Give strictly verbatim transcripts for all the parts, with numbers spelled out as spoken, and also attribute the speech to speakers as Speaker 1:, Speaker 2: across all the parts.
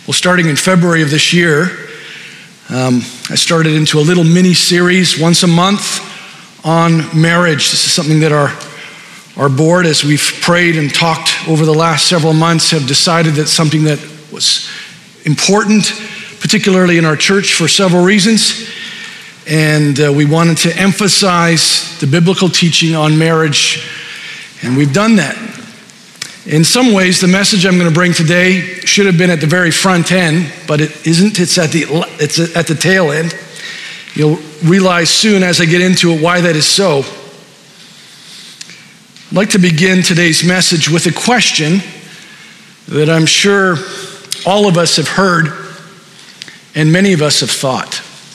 Speaker 1: Well, starting in February of this year, um, I started into a little mini-series once a month on marriage. This is something that our, our board, as we've prayed and talked over the last several months, have decided that's something that was important, particularly in our church for several reasons. And uh, we wanted to emphasize the biblical teaching on marriage, and we've done that. In some ways, the message I'm going to bring today should have been at the very front end, but it isn't. It's at the it's at the tail end. You'll realize soon as I get into it why that is so. I'd like to begin today's message with a question that I'm sure all of us have heard and many of us have thought.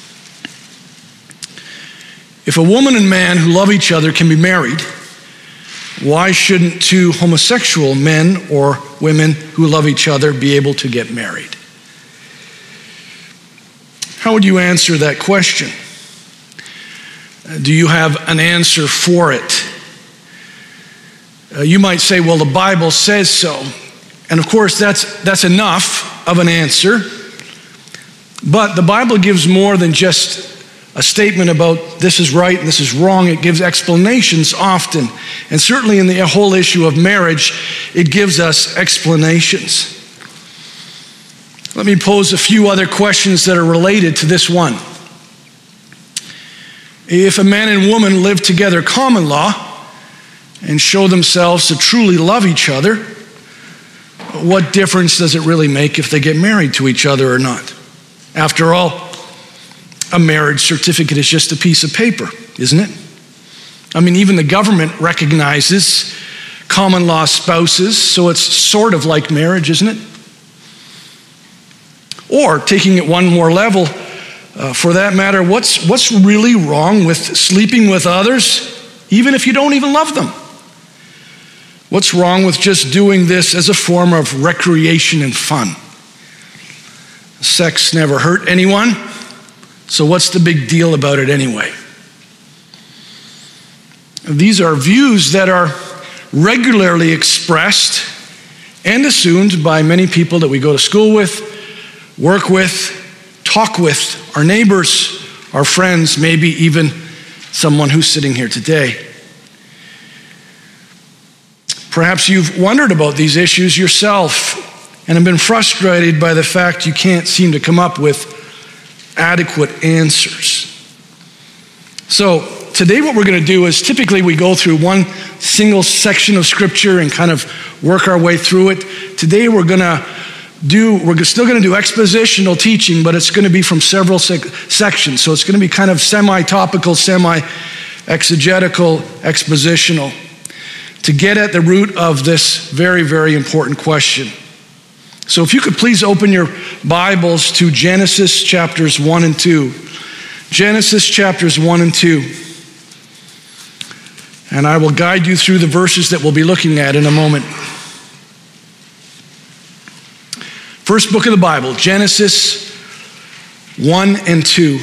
Speaker 1: If a woman and man who love each other can be married, why shouldn't two homosexual men or women who love each other be able to get married? How would you answer that question? Do you have an answer for it? Uh, you might say, well, the Bible says so. And of course, that's, that's enough of an answer. But the Bible gives more than just a statement about this is right and this is wrong. It gives explanations often. And certainly in the whole issue of marriage, it gives us explanations. Let me pose a few other questions that are related to this one. If a man and woman live together common law and show themselves to truly love each other, what difference does it really make if they get married to each other or not? After all, a marriage certificate is just a piece of paper, isn't it? I mean, even the government recognizes common law spouses, so it's sort of like marriage, isn't it? Or, taking it one more level, uh, for that matter, what's, what's really wrong with sleeping with others, even if you don't even love them? What's wrong with just doing this as a form of recreation and fun? Sex never hurt anyone. So what's the big deal about it anyway? These are views that are regularly expressed and assumed by many people that we go to school with, work with, talk with, our neighbors, our friends, maybe even someone who's sitting here today. Perhaps you've wondered about these issues yourself and have been frustrated by the fact you can't seem to come up with adequate answers. So today what we're going to do is typically we go through one single section of scripture and kind of work our way through it. Today we're going to do, we're still going to do expositional teaching, but it's going to be from several sec- sections. So it's going to be kind of semi-topical, semi-exegetical, expositional to get at the root of this very, very important question. So if you could please open your Bibles to Genesis chapters one and two. Genesis chapters one and two. And I will guide you through the verses that we'll be looking at in a moment. First book of the Bible, Genesis one and two.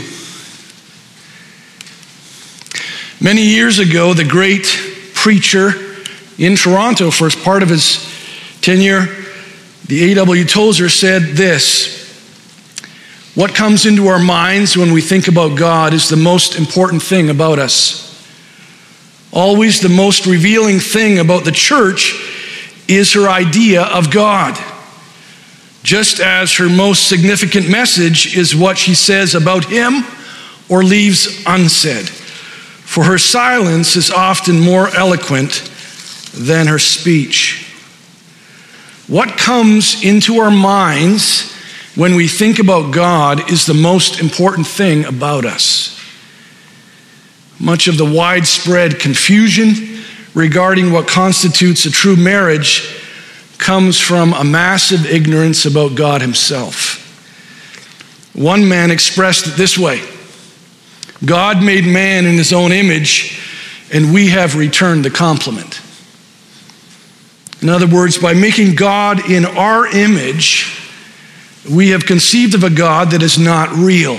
Speaker 1: Many years ago, the great preacher in Toronto, for part of his tenure, the A W Tozer, said this: what comes into our minds when we think about God is the most important thing about us. Always the most revealing thing about the church is her idea of God, just as her most significant message is what she says about him or leaves unsaid. For her silence is often more eloquent than her speech. What comes into our minds when we think about God is the most important thing about us. Much of the widespread confusion regarding what constitutes a true marriage comes from a massive ignorance about God himself. One man expressed it this way: God made man in his own image, and we have returned the compliment. In other words, by making God in our image, we have conceived of a God that is not real.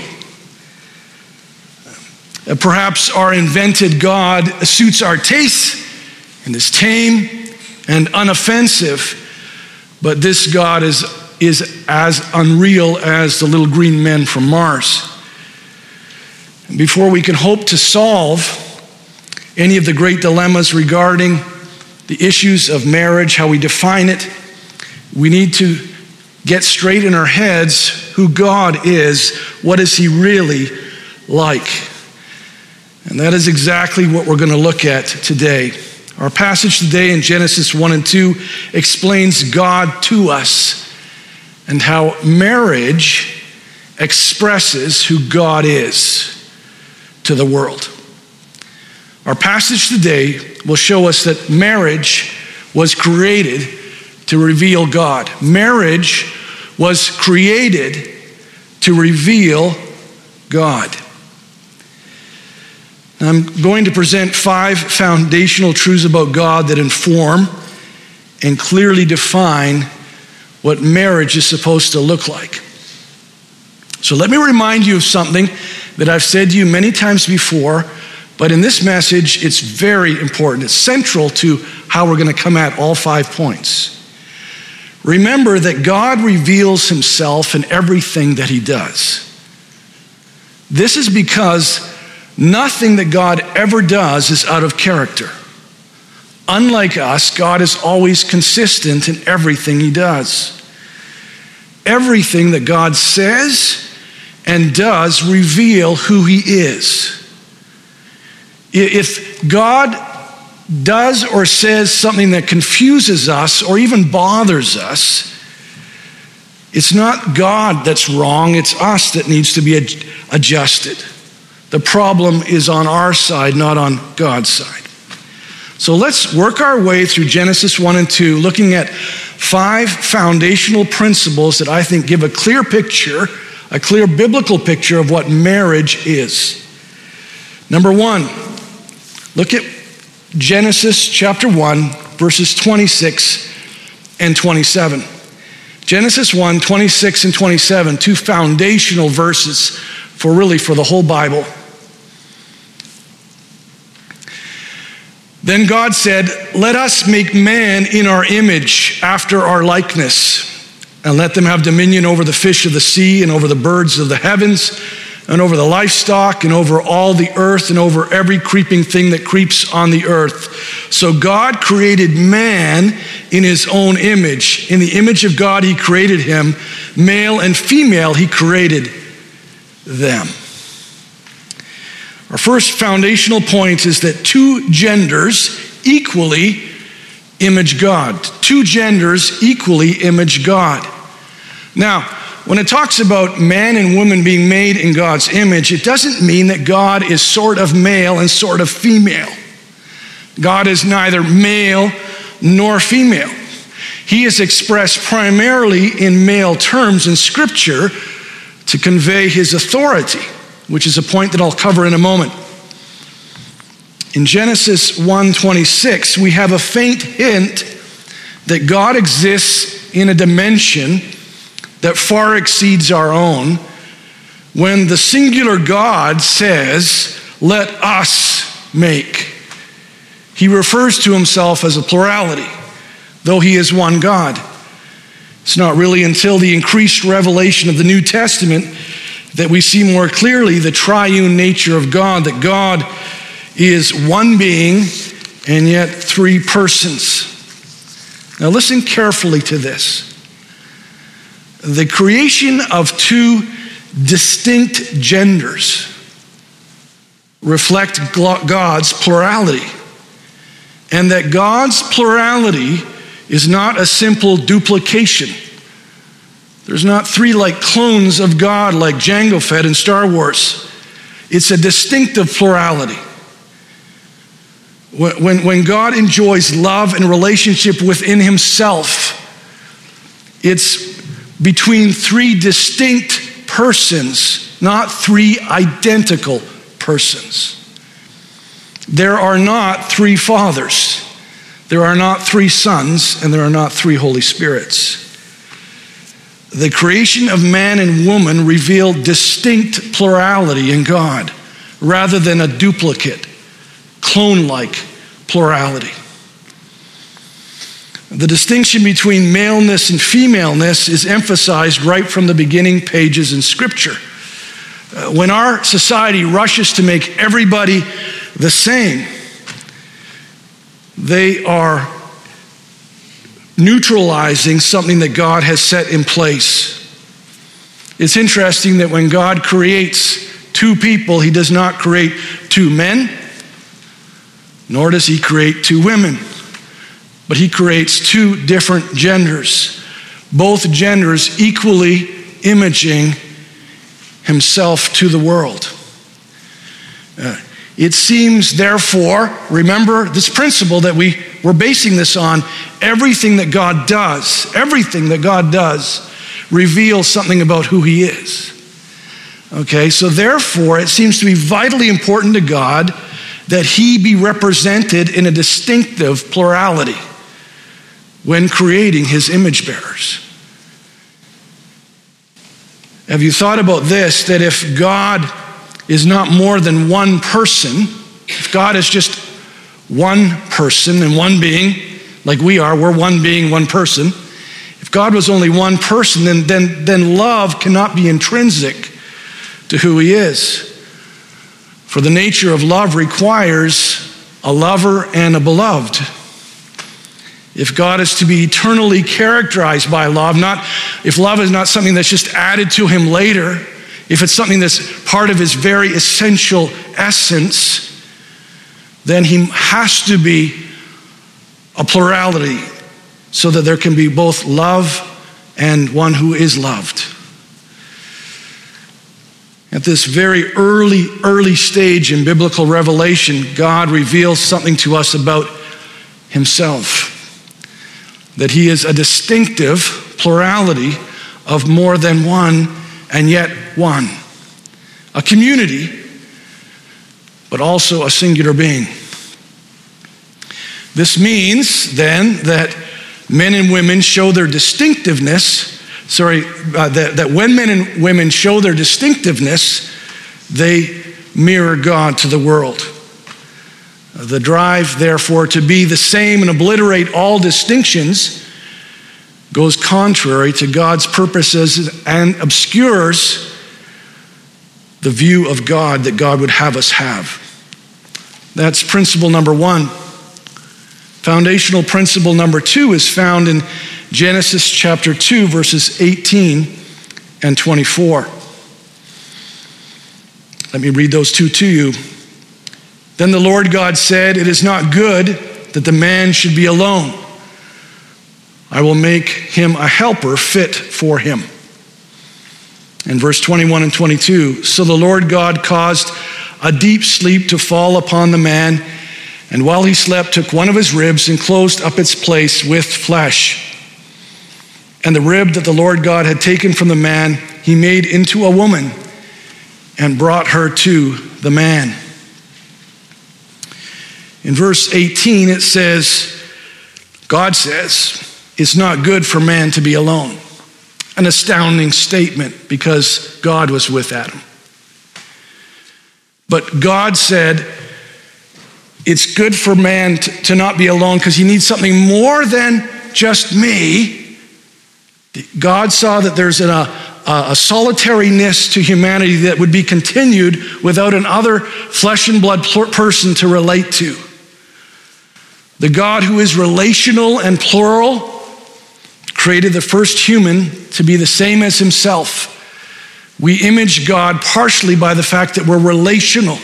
Speaker 1: Perhaps our invented God suits our tastes and is tame and unoffensive, but this God is is as unreal as the little green men from Mars. Before we can hope to solve any of the great dilemmas regarding the issues of marriage, how we define it, we need to get straight in our heads who God is. What is he really like? And that is exactly what we're going to look at today. Our passage today in Genesis one and two explains God to us and how marriage expresses who God is to the world. Our passage today will show us that marriage was created to reveal God. Marriage was created to reveal God. I'm going to present five foundational truths about God that inform and clearly define what marriage is supposed to look like. So let me remind you of something that I've said to you many times before, but in this message, it's very important. It's central to how we're going to come at all five points. Remember that God reveals himself in everything that he does. This is because nothing that God ever does is out of character. Unlike us, God is always consistent in everything he does. Everything that God says and does reveal who he is. If God does or says something that confuses us or even bothers us, it's not God that's wrong, it's us that needs to be adjusted. The problem is on our side, not on God's side. So let's work our way through Genesis one and two, looking at five foundational principles that I think give a clear picture, a clear biblical picture of what marriage is. Number one, look at Genesis chapter one, verses twenty-six and twenty-seven. Genesis one, twenty-six and twenty-seven, two foundational verses for really for the whole Bible. Then God said, "Let us make man in our image, after our likeness, and let them have dominion over the fish of the sea, and over the birds of the heavens, and over the livestock, and over all the earth, and over every creeping thing that creeps on the earth." So God created man in his own image. In the image of God he created him. Male and female he created them. Our first foundational point is that two genders equally image God. Two genders equally image God. Now, when it talks about man and woman being made in God's image, it doesn't mean that God is sort of male and sort of female. God is neither male nor female. He is expressed primarily in male terms in Scripture to convey his authority, which is a point that I'll cover in a moment. In Genesis one twenty-six, we have a faint hint that God exists in a dimension that far exceeds our own when the singular God says, "Let us make." He refers to himself as a plurality, though he is one God. It's not really until the increased revelation of the New Testament that we see more clearly the triune nature of God, that God is one being and yet three persons. Now listen carefully to this. The creation of two distinct genders reflect God's plurality, and that God's plurality is not a simple duplication. There's not three like clones of God like Jango Fett in Star Wars. It's a distinctive plurality. When, when, when God enjoys love and relationship within himself, it's between three distinct persons, not three identical persons. There are not three fathers. There are not three sons, and there are not three Holy Spirits. The creation of man and woman revealed distinct plurality in God, rather than a duplicate, clone-like plurality. The distinction between maleness and femaleness is emphasized right from the beginning pages in Scripture. Uh, when our society rushes to make everybody the same, they are neutralizing something that God has set in place. It's interesting that when God creates two people, he does not create two men, nor does he create two women, but he creates two different genders, both genders equally imaging himself to the world. Uh, it seems, therefore, remember this principle that we, we're basing this on, everything that God does, everything that God does reveals something about who he is. Okay, so therefore, it seems to be vitally important to God that he be represented in a distinctive plurality when creating his image bearers. Have you thought about this, that if God is not more than one person, if God is just one person and one being, like we are, we're one being, one person. If God was only one person, then, then, then love cannot be intrinsic to who he is. For the nature of love requires a lover and a beloved. If God is to be eternally characterized by love, not if love is not something that's just added to him later, if it's something that's part of his very essential essence, then he has to be a plurality so that there can be both love and one who is loved. At this very early, early stage in biblical revelation, God reveals something to us about himself. That he is a distinctive plurality of more than one and yet one. A community, but also a singular being. This means then that men and women show their distinctiveness, sorry, uh, that, that when men and women show their distinctiveness, they mirror God to the world. The drive, therefore, to be the same and obliterate all distinctions goes contrary to God's purposes and obscures the view of God that God would have us have. That's principle number one. Foundational principle number two is found in Genesis chapter two, verses eighteen and twenty-four. Let me read those two to you. Then the Lord God said, "It is not good that the man should be alone. I will make him a helper fit for him." And verse twenty-one and twenty-two, "So the Lord God caused a deep sleep to fall upon the man, and while he slept, took one of his ribs and closed up its place with flesh. And the rib that the Lord God had taken from the man, he made into a woman and brought her to the man." In verse eighteen, it says, God says, it's not good for man to be alone. An astounding statement because God was with Adam. But God said, it's good for man to, to not be alone because he needs something more than just me. God saw that there's an, a, a solitariness to humanity that would be continued without another flesh and blood person to relate to. The God who is relational and plural created the first human to be the same as himself. We image God partially by the fact that we're relational.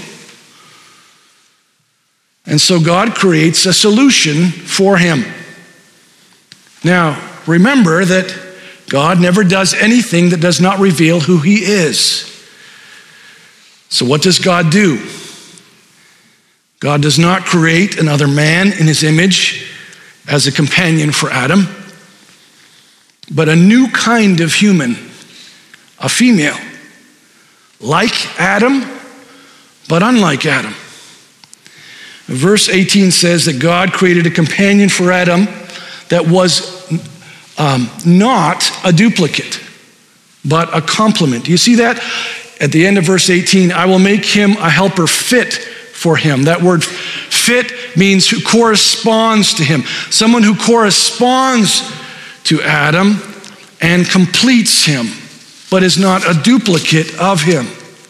Speaker 1: And so God creates a solution for him. Now, remember that God never does anything that does not reveal who he is. So what does God do? God does not create another man in his image as a companion for Adam, but a new kind of human, a female, like Adam, but unlike Adam. Verse eighteen says that God created a companion for Adam that was um, not a duplicate, but a complement. Do you see that? At the end of verse eighteen, I will make him a helper fit for him. That word Fit means who corresponds to him. Someone who corresponds to Adam and completes him, but is not a duplicate of him.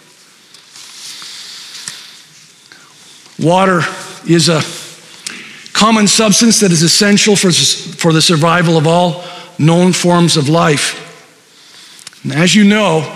Speaker 1: Water is a common substance that is essential for, for the survival of all known forms of life. And as you know,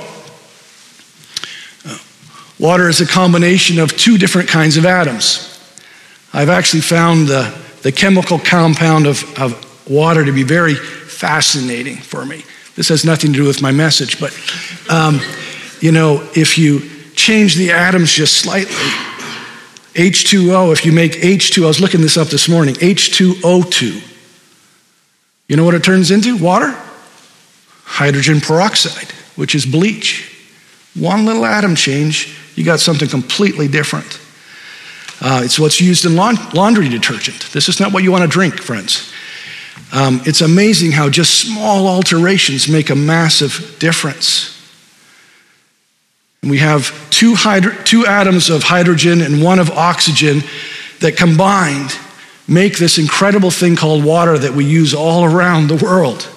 Speaker 1: water is a combination of two different kinds of atoms. I've actually found the, the chemical compound of, of water to be very fascinating for me. This has nothing to do with my message, but um, you know, if you change the atoms just slightly, H two O, if you make H two, I was looking this up this morning, H two O two, you know what it turns into? Water? Hydrogen peroxide, which is bleach. One little atom change, you got something completely different. Uh, it's what's used in laundry detergent. This is not what you want to drink, friends. Um, it's amazing how just small alterations make a massive difference. And we have two, hydro- two atoms of hydrogen and one of oxygen that combined make this incredible thing called water that we use all around the world.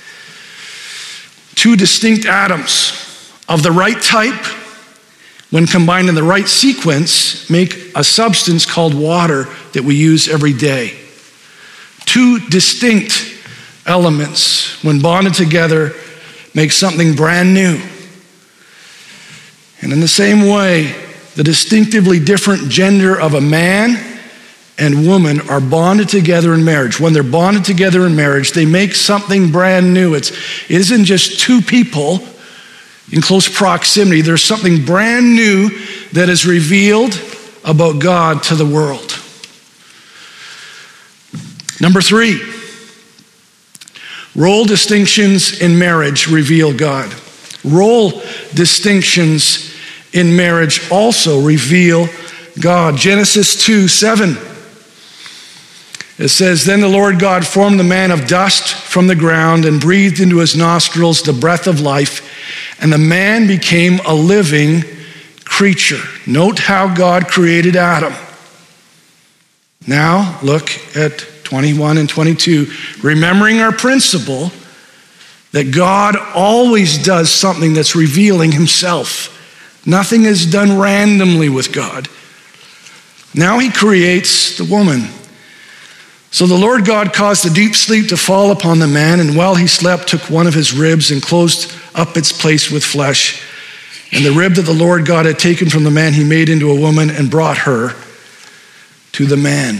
Speaker 1: Two distinct atoms of the right type, when combined in the right sequence, make a substance called water that we use every day. Two distinct elements, when bonded together, make something brand new. And in the same way, the distinctively different gender of a man and woman are bonded together in marriage. When they're bonded together in marriage, they make something brand new. It's, it isn't just two people in close proximity. There's something brand new that is revealed about God to the world. Number three, role distinctions in marriage reveal God. Role distinctions in marriage also reveal God. Genesis two seven. It says, "Then the Lord God formed the man of dust from the ground and breathed into his nostrils the breath of life, and the man became a living creature." Note how God created Adam. Now look at twenty-one and twenty-two. Remembering our principle that God always does something that's revealing himself. Nothing is done randomly with God. Now he creates the woman. "So the Lord God caused a deep sleep to fall upon the man, and while he slept, took one of his ribs and closed up its place with flesh. And the rib that the Lord God had taken from the man, he made into a woman and brought her to the man."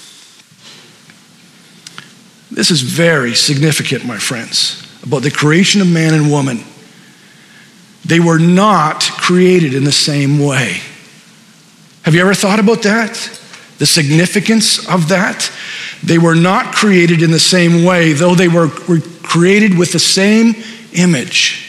Speaker 1: This is very significant, my friends, about the creation of man and woman. They were not created in the same way. Have you ever thought about that? The significance of that? They were not created in the same way, though they were, were created with the same image.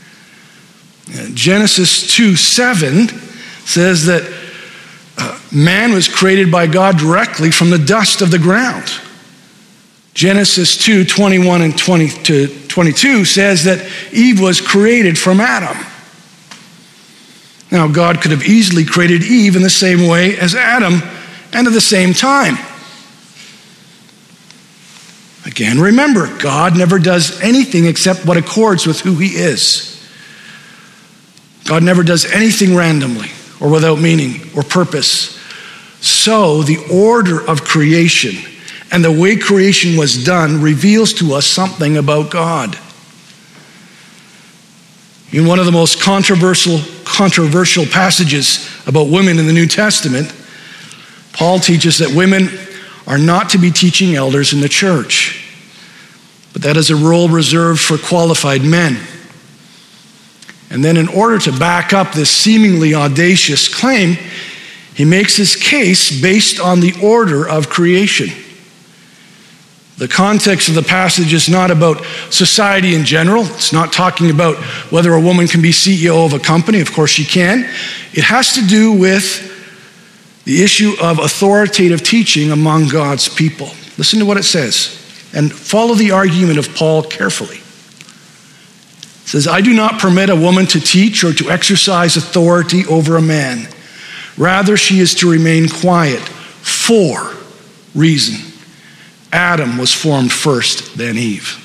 Speaker 1: Genesis two seven says that uh, man was created by God directly from the dust of the ground. Genesis two twenty-one and twenty to twenty-two says that Eve was created from Adam. Now, God could have easily created Eve in the same way as Adam and at the same time. Again, remember, God never does anything except what accords with who he is. God never does anything randomly or without meaning or purpose. So the order of creation and the way creation was done reveals to us something about God. In one of the most controversial, controversial passages about women in the New Testament, Paul teaches that women are not to be teaching elders in the church, but that is a role reserved for qualified men. And then in order to back up this seemingly audacious claim, he makes his case based on the order of creation. The context of the passage is not about society in general. It's not talking about whether a woman can be C E O of a company. Of course she can. It has to do with the issue of authoritative teaching among God's people. Listen to what it says, and follow the argument of Paul carefully. It says, "I do not permit a woman to teach or to exercise authority over a man. Rather, she is to remain quiet. for reason. Adam was formed first, then Eve.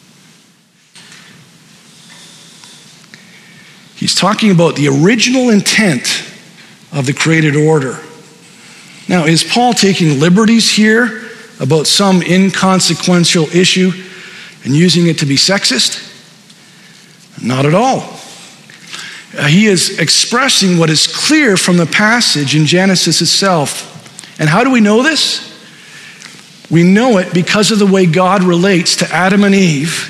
Speaker 1: He's talking about the original intent of the created order. Now, is Paul taking liberties here about some inconsequential issue and using it to be sexist? Not at all. Uh, he is expressing what is clear from the passage in Genesis itself. And how do we know this? We know it because of the way God relates to Adam and Eve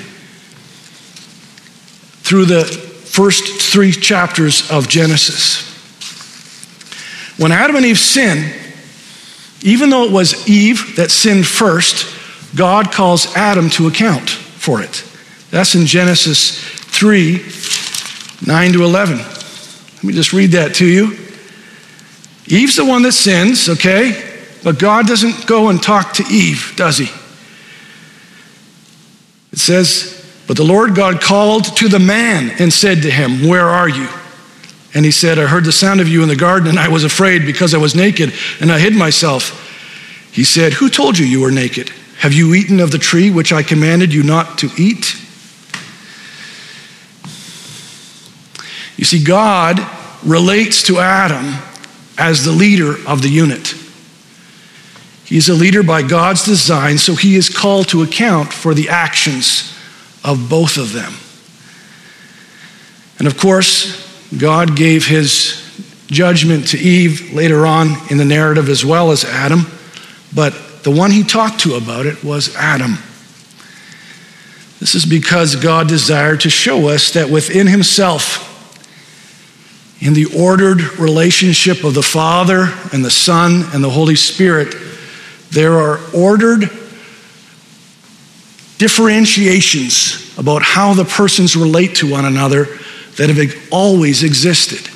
Speaker 1: through the first three chapters of Genesis. When Adam and Eve sinned, even though it was Eve that sinned first, God calls Adam to account for it. That's in Genesis three, nine to eleven. Let me just read that to you. Eve's the one that sins, okay? But God doesn't go and talk to Eve, does he? It says, but the Lord God called to the man and said to him, where are you? And he said, I heard the sound of you in the garden, and I was afraid because I was naked, and I hid myself. He said, who told you you were naked? Have you eaten of the tree which I commanded you not to eat? You see, God relates to Adam as the leader of the unit. He's a leader by God's design, so he is called to account for the actions of both of them. And of course, God gave his judgment to Eve later on in the narrative as well as Adam, but the one he talked to about it was Adam. This is because God desired to show us that within himself, in the ordered relationship of the Father and the Son and the Holy Spirit, there are ordered differentiations about how the persons relate to one another that have always existed.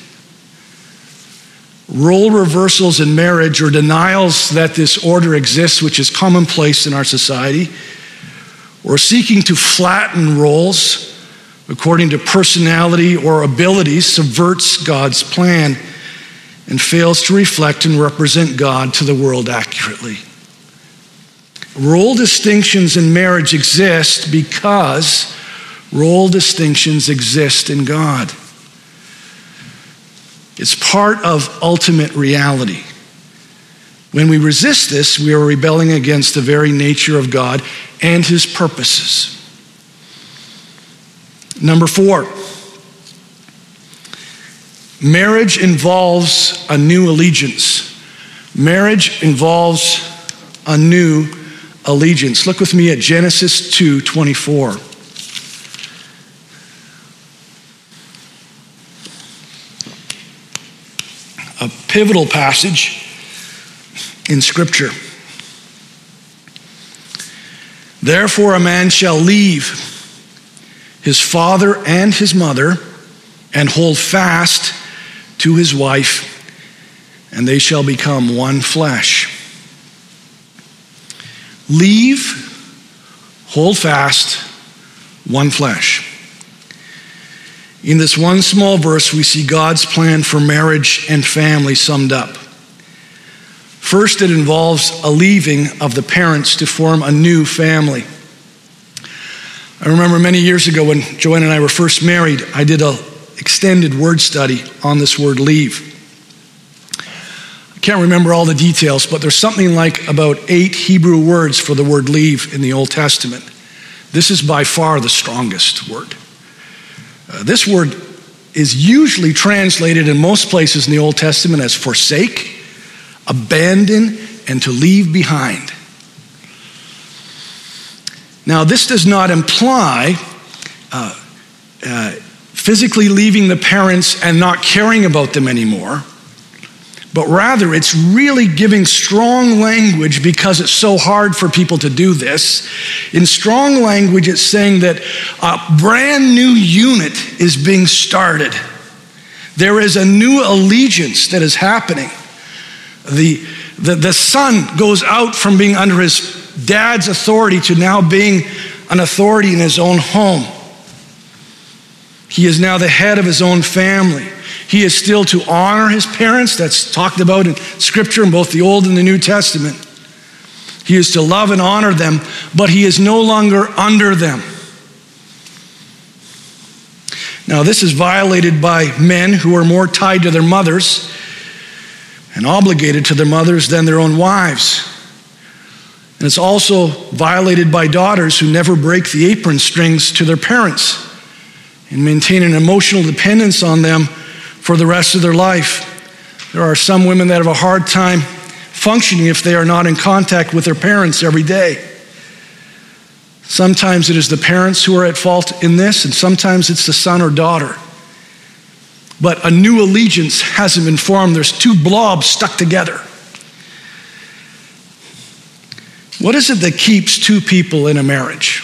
Speaker 1: Role reversals in marriage or denials that this order exists, which is commonplace in our society, or seeking to flatten roles according to personality or abilities, subverts God's plan and fails to reflect and represent God to the world accurately. Role distinctions in marriage exist because role distinctions exist in God. It's part of ultimate reality. When we resist this, we are rebelling against the very nature of God and his purposes. Number four, marriage involves a new allegiance. Marriage involves a new allegiance. Look with me at Genesis two twenty-four. A pivotal passage in Scripture. Therefore a man shall leave his father and his mother and hold fast to his wife, and they shall become one flesh. Leave, hold fast, one flesh. In this one small verse, we see God's plan for marriage and family summed up. First, it involves a leaving of the parents to form a new family. I remember many years ago when Joanne and I were first married, I did an extended word study on this word leave. I can't remember all the details, but there's something like about eight Hebrew words for the word leave in the Old Testament. This is by far the strongest word. Uh, this word is usually translated in most places in the Old Testament as forsake, abandon, and to leave behind. Now, this does not imply uh, uh, physically leaving the parents and not caring about them anymore, but rather it's really giving strong language because it's so hard for people to do this. In strong language, it's saying that a brand new unit is being started. There is a new allegiance that is happening. The, the, the son goes out from being under his dad's authority to now being an authority in his own home. He is now the head of his own family. He is still to honor his parents. That's talked about in Scripture in both the Old and the New Testament. He is to love and honor them, but he is no longer under them. Now, this is violated by men who are more tied to their mothers and obligated to their mothers than their own wives. And it's also violated by daughters who never break the apron strings to their parents and maintain an emotional dependence on them for the rest of their life. There are some women that have a hard time functioning if they are not in contact with their parents every day. Sometimes it is the parents who are at fault in this, and sometimes it's the son or daughter. But a new allegiance hasn't been formed. There's two blobs stuck together. What is it that keeps two people in a marriage?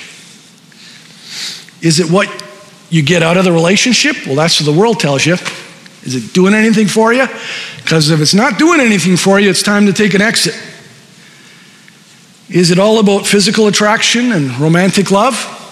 Speaker 1: Is it what you get out of the relationship? Well, that's what the world tells you. Is it doing anything for you? Because if it's not doing anything for you, it's time to take an exit. Is it all about physical attraction and romantic love?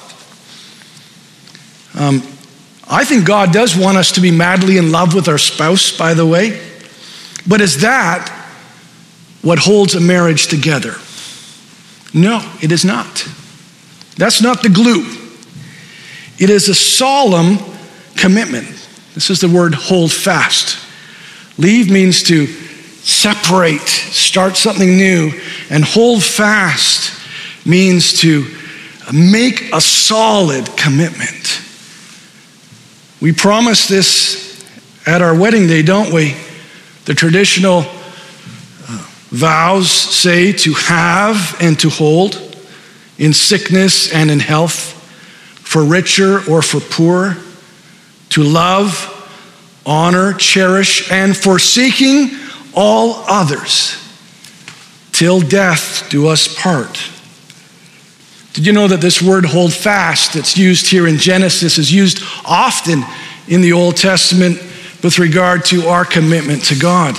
Speaker 1: Um, I think God does want us to be madly in love with our spouse, by the way. But is that what holds a marriage together? No, it is not. That's not the glue. It is a solemn commitment. This is the word hold fast. Leave means to separate, start something new, and hold fast means to make a solid commitment. We promise this at our wedding day, don't we? The traditional uh, vows say to have and to hold, in sickness and in health, for richer or for poor, to love, honor, cherish, and forsaking all others, till death do us part. Did you know that this word hold fast that's used here in Genesis is used often in the Old Testament with regard to our commitment to God?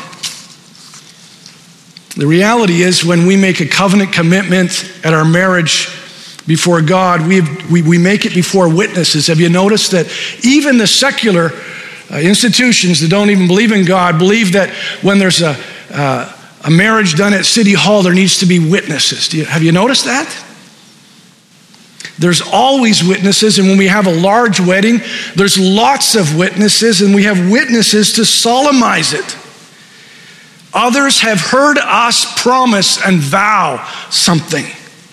Speaker 1: The reality is when we make a covenant commitment at our marriage before God, we, we, we make it before witnesses. Have you noticed that even the secular uh, institutions that don't even believe in God believe that when there's a, uh, a marriage done at City Hall, there needs to be witnesses? Do you, have you noticed that? There's always witnesses, and when we have a large wedding, there's lots of witnesses, and we have witnesses to solemnize it. Others have heard us promise and vow something.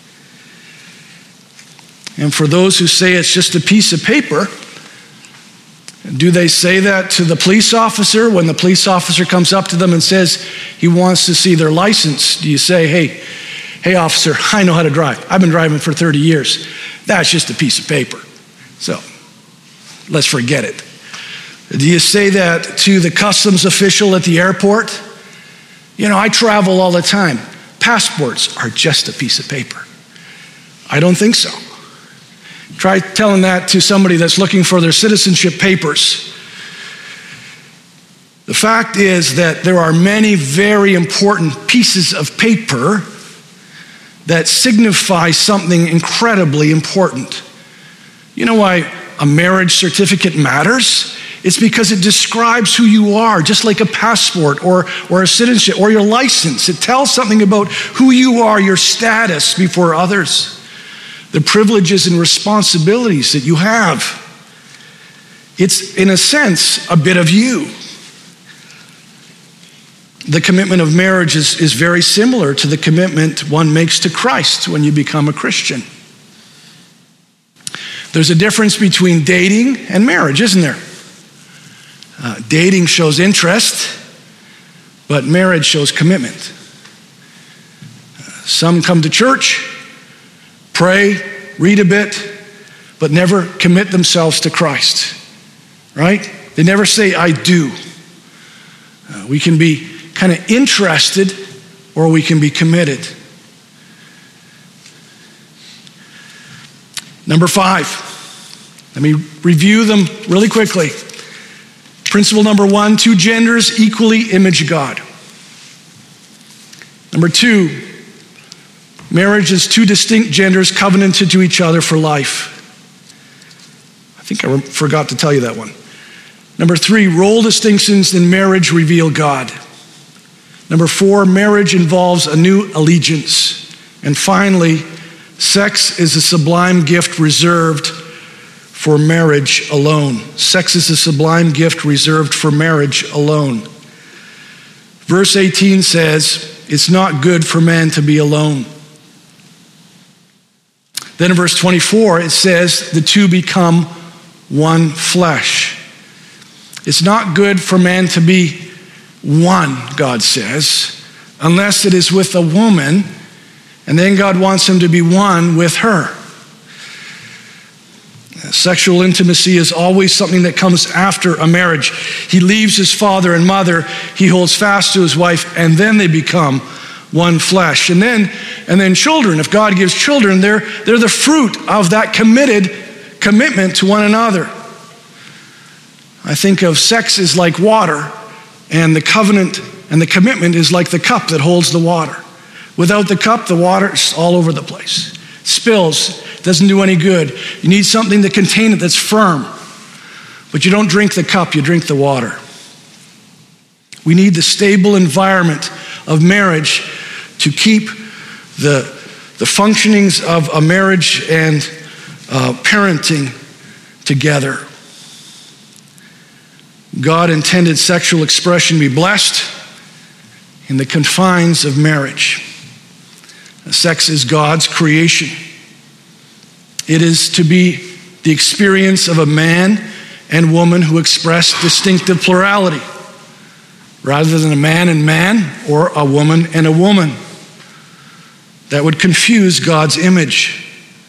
Speaker 1: And for those who say it's just a piece of paper, do they say that to the police officer when the police officer comes up to them and says he wants to see their license? Do you say, hey, hey officer, I know how to drive. I've been driving for thirty years. That's just a piece of paper. So let's forget it. Do you say that to the customs official at the airport? You know, I travel all the time. Passports are just a piece of paper. I don't think so. Try telling that to somebody that's looking for their citizenship papers. The fact is that there are many very important pieces of paper that signify something incredibly important. You know why a marriage certificate matters? It's because it describes who you are, just like a passport or, or a citizenship or your license. It tells something about who you are, your status before others, the privileges and responsibilities that you have. It's, in a sense, a bit of you. The commitment of marriage is, is very similar to the commitment one makes to Christ when you become a Christian. There's a difference between dating and marriage, isn't there? Uh, dating shows interest, but marriage shows commitment. Uh, some come to church, pray, read a bit, but never commit themselves to Christ, right? They never say, I do. Uh, we can be kind of interested, or we can be committed. Number five, let me review them really quickly. Principle number one, two genders equally image God. Number two, marriage is two distinct genders covenanted to each other for life. I think I forgot to tell you that one. Number three, role distinctions in marriage reveal God. Number four, marriage involves a new allegiance. And finally, sex is a sublime gift reserved for marriage alone. Sex is a sublime gift reserved for marriage alone. Verse eighteen says, it's not good for man to be alone. Then in verse twenty-four, it says, the two become one flesh. It's not good for man to be one, God says, unless it is with a woman, and then God wants him to be one with her. Sexual intimacy is always something that comes after a marriage. He leaves his father and mother, he holds fast to his wife, and then they become one flesh. And then, and then children, if God gives children, they're, they're the fruit of that committed commitment to one another. I think of sex as like water, and the covenant and the commitment is like the cup that holds the water. Without the cup, the water is all over the place. Spills, doesn't do any good. You need something to contain it that's firm. But you don't drink the cup, you drink the water. We need the stable environment of marriage to keep the, the functionings of a marriage and uh, parenting together. God intended sexual expression to be blessed in the confines of marriage. Sex is God's creation. It is to be the experience of a man and woman who express distinctive plurality, rather than a man and man or a woman and a woman. That would confuse God's image.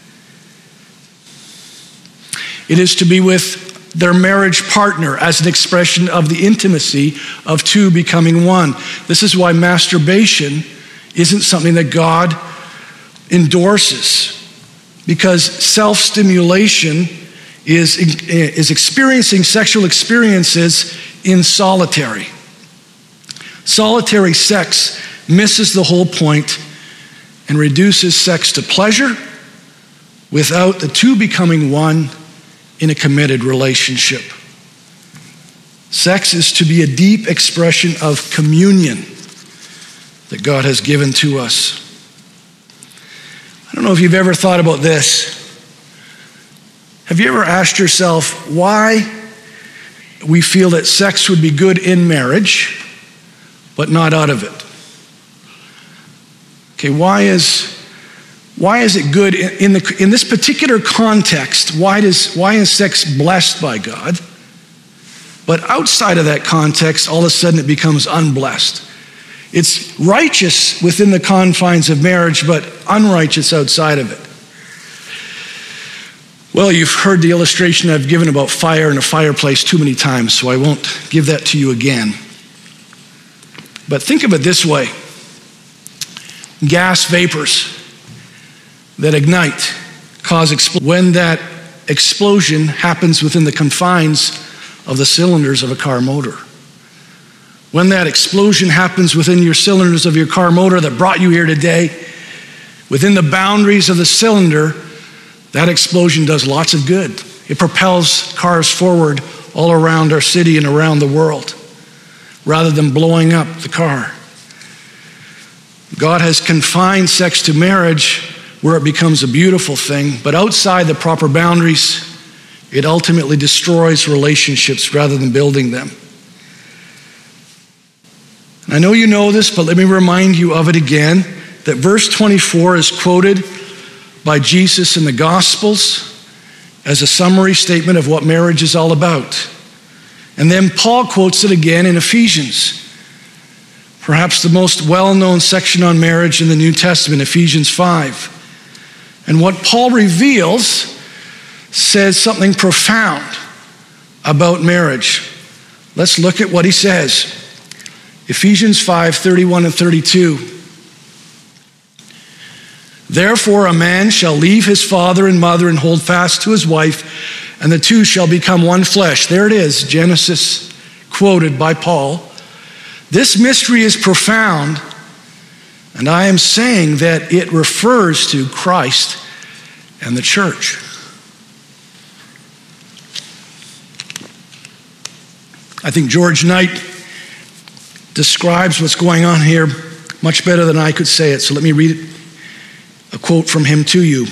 Speaker 1: It is to be with their marriage partner as an expression of the intimacy of two becoming one. This is why masturbation isn't something that God endorses, because self-stimulation is, is experiencing sexual experiences in solitary. Solitary sex misses the whole point and reduces sex to pleasure without the two becoming one in a committed relationship. Sex is to be a deep expression of communion that God has given to us. I don't know if you've ever thought about this. Have you ever asked yourself why we feel that sex would be good in marriage, but not out of it? Okay, why is why is it good in, in the in this particular context? Why does why is sex blessed by God? But outside of that context, all of a sudden it becomes unblessed. It's righteous within the confines of marriage, but unrighteous outside of it. Well, you've heard the illustration I've given about fire in a fireplace too many times, so I won't give that to you again. But think of it this way. Gas vapors that ignite cause explosion. When that explosion happens within the confines of the cylinders of a car motor. When that explosion happens within your cylinders of your car motor that brought you here today, within the boundaries of the cylinder, that explosion does lots of good. It propels cars forward all around our city and around the world, rather than blowing up the car. God has confined sex to marriage where it becomes a beautiful thing, but outside the proper boundaries, it ultimately destroys relationships rather than building them. I know you know this, but let me remind you of it again, that verse twenty-four is quoted by Jesus in the Gospels as a summary statement of what marriage is all about. And then Paul quotes it again in Ephesians, perhaps the most well-known section on marriage in the New Testament, Ephesians five. And what Paul reveals says something profound about marriage. Let's look at what he says. Ephesians five, thirty-one and thirty-two. Therefore a man shall leave his father and mother and hold fast to his wife, and the two shall become one flesh. There it is, Genesis quoted by Paul. This mystery is profound, and I am saying that it refers to Christ and the church. I think George Knight describes what's going on here much better than I could say it. So let me read a quote from him to you.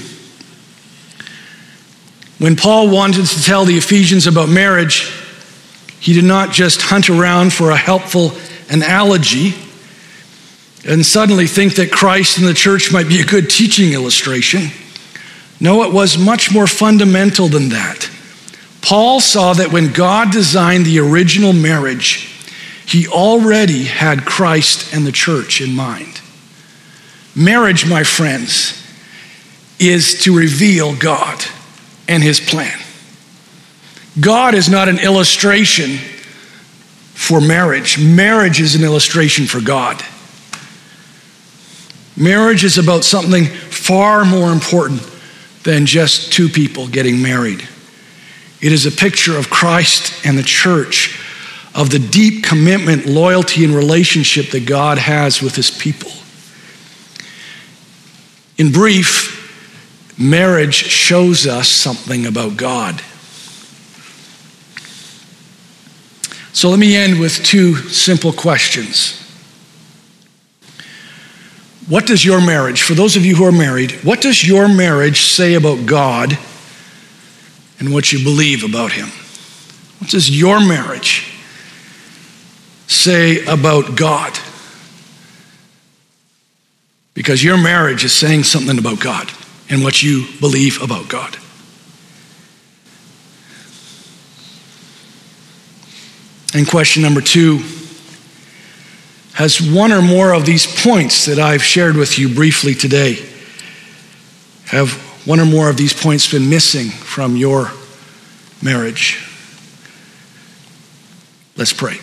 Speaker 1: When Paul wanted to tell the Ephesians about marriage, he did not just hunt around for a helpful analogy and suddenly think that Christ and the church might be a good teaching illustration. No, it was much more fundamental than that. Paul saw that when God designed the original marriage, he already had Christ and the church in mind. Marriage, my friends, is to reveal God and his plan. God is not an illustration for marriage. Marriage is an illustration for God. Marriage is about something far more important than just two people getting married. It is a picture of Christ and the church, of the deep commitment, loyalty, and relationship that God has with his people. In brief, marriage shows us something about God. So let me end with two simple questions. What does your marriage, for those of you who are married, what does your marriage say about God and what you believe about him? What does your marriage say about God? Because your marriage is saying something about God and what you believe about God. And question number two, has one or more of these points that I've shared with you briefly today, have one or more of these points been missing from your marriage? Let's pray.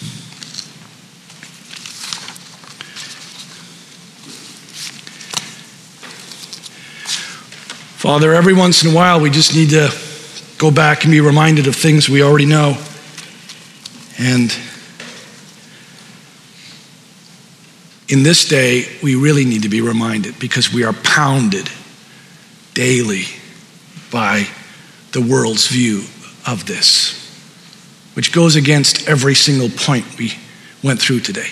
Speaker 1: Father, every once in a while we just need to go back and be reminded of things we already know. And in this day, we really need to be reminded, because we are pounded daily by the world's view of this, which goes against every single point we went through today.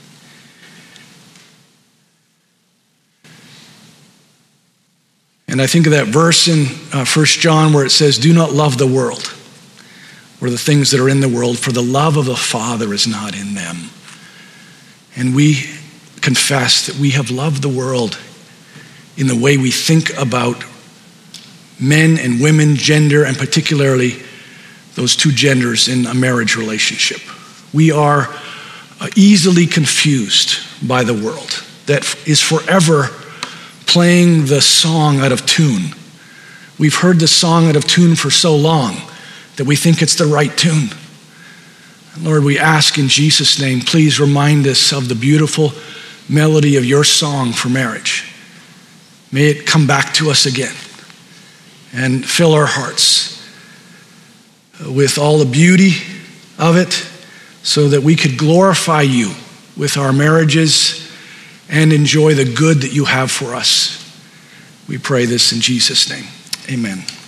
Speaker 1: And I think of that verse in uh, First John where it says, do not love the world or the things that are in the world, for the love of the Father is not in them. And we confess that we have loved the world in the way we think about men and women, gender, and particularly those two genders in a marriage relationship. We are uh, easily confused by the world that is forever playing the song out of tune. We've heard the song out of tune for so long that we think it's the right tune. Lord, we ask in Jesus' name, please remind us of the beautiful melody of your song for marriage. May it come back to us again and fill our hearts with all the beauty of it so that we could glorify you with our marriages and enjoy the good that you have for us. We pray this in Jesus' name. Amen.